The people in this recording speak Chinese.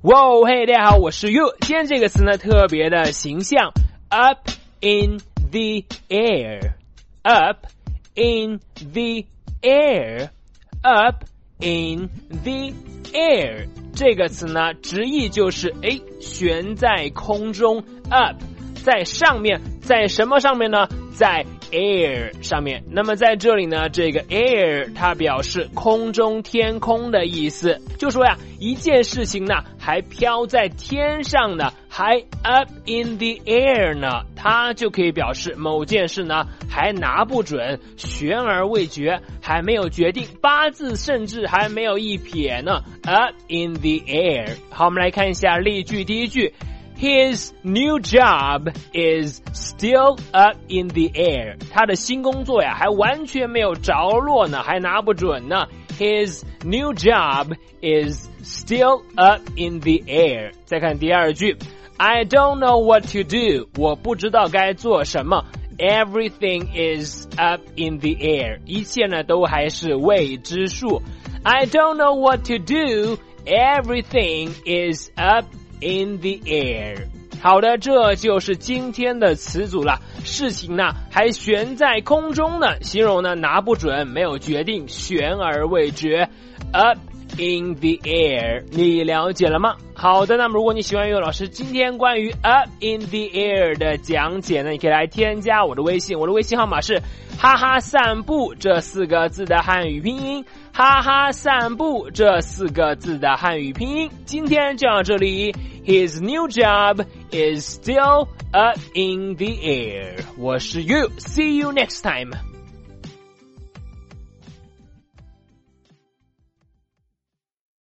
哇嘿，大家好，我是 You。今天这个词呢特别的形象 ，up in the air，up in the air，up in the air。这个词呢直译就是悬在空中 ，up 在上面，在什么上面呢？在 air 上面。那么在这里呢，这个 air 它表示空中天空的意思，就说呀，一件事情呢还飘在天上呢，还 up in the air 呢，它就可以表示某件事呢还拿不准，悬而未决，还没有决定，八字甚至还没有一撇呢 up in the air。 好，我们来看一下例句，第一句His new job is still up in the air. 他的新工作呀，还完全没有着落呢，还拿不准呢。His new job is still up in the air. 再看第二句 I don't know what to do. 我不知道该做什么。Everything is up in the air. 一切呢都还是未知数。I don't know what to do. Everything is up in the air。 好的，这就是今天的词组了。事情呢还悬在空中呢，形容呢拿不准，没有决定，悬而未决 up in the air。 你了解了吗？好的，那么如果你喜欢于老师今天关于 up in the air 的讲解呢，你可以来添加我的微信，我的微信号码是哈哈散步这4个字的汉语拼音，哈哈散步这4个字的汉语拼音。今天就到这里。 His new job is still up in the air。 我是 You， see you next time。